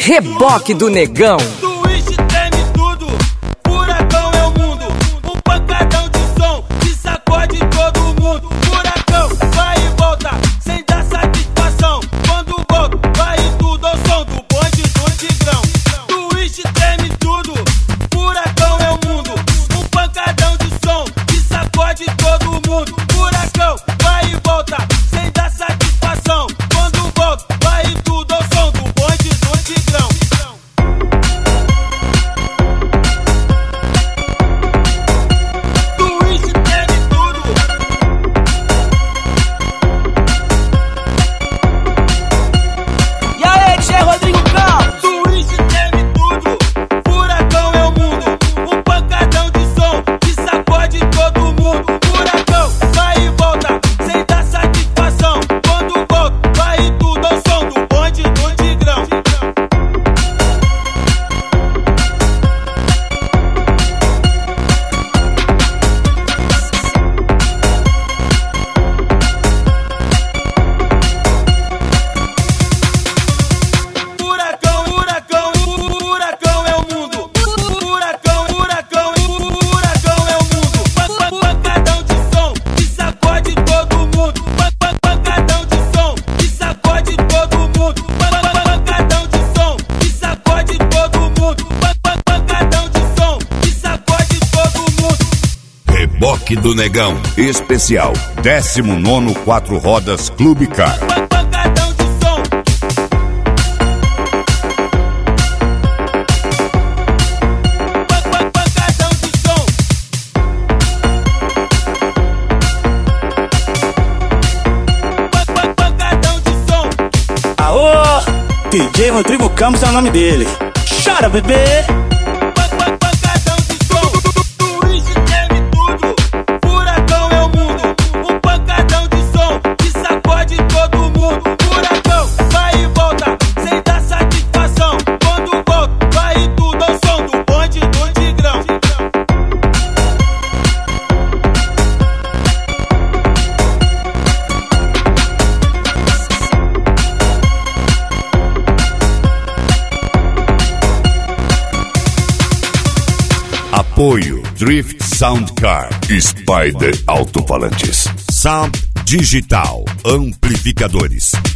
Reboque do Negão. Twist treme tudo, furacão é o mundo. Um pancadão de som que sacode todo mundo. Furacão vai e volta, sem dar satisfação. Quando volta, vai tudo ao som do bonde do Tigrão. Twist treme tudo, furacão é o mundo. Um pancadão de som que sacode todo mundo. Furacão vai e volta, sem dar satisfação. Quando volta, vai tudo ao som do bonde do Tigrão. Twist treme tudo. E aí, Che Rodrigo Campos? Twist treme tudo, furacão é o mundo. Um pancadão de som que sacode todo mundo. Furacão vai e volta, sem dar satisfação. Quando volta, vai tudo ao som do bonde do Tigrão. Furacão é o mundo. Furacão é o mundo. Pancadão de som que sacode todo mundo. Pancadão de som que sacode todo mundo. Pancadão de som que sacode todo mundo. Pancadão de som que sacode todo mundo. Reboque do Negão. Especial 19º 4 Rodas Clube Car. Pancadão de som. Pancadão de som. Pancadão de som. Aô, DJ Rodrigo Campos é o nome dele. Chora, bebê. Pancadão de som. Twist treme tudo, furacão é o mundo. Um pancadão de som que sacode todo mundo. Furacão vai e volta, sem dar satisfação. Quando volta, vai tudo ao som do bonde do Tigrão. Apoio Drift Sound Car. Spider Alto-Falantes. Sound Digital Amplificadores.